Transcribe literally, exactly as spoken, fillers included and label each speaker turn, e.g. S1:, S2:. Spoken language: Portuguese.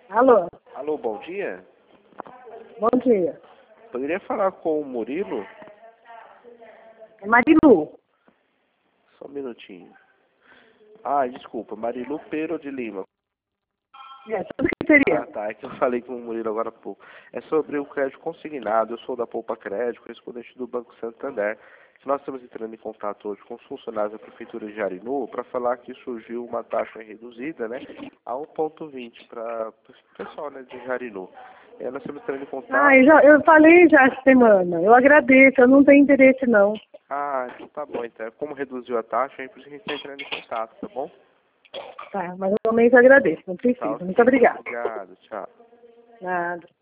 S1: Alô?
S2: Alô, bom dia.
S1: Bom dia.
S2: Poderia falar com o Murilo?
S1: É Marilu.
S2: Só um minutinho. Ah, desculpa, Marilu Pero de Lima.
S1: É, tudo que seria?
S2: Ah, tá, é que eu falei com o Murilo agora há pouco. É sobre o crédito consignado. Eu sou da Poupa Crédito, correspondente do Banco Santander. Nós estamos entrando em contato hoje com os funcionários da Prefeitura de Jarinu para falar que surgiu uma taxa reduzida, né, a um vírgula vinte para o pessoal, né, de Jarinu. É, nós estamos entrando em contato...
S1: Ah, eu, já, eu falei já essa semana. Eu agradeço, eu não tenho interesse não.
S2: Ah, então tá bom, então. Como reduziu a taxa, é por isso que a gente está entrando em contato, tá bom?
S1: Tá, mas eu realmente agradeço, não
S2: Tá,
S1: precisa.
S2: ok.
S1: Muito obrigada.
S2: Obrigado, tchau.
S1: Nada.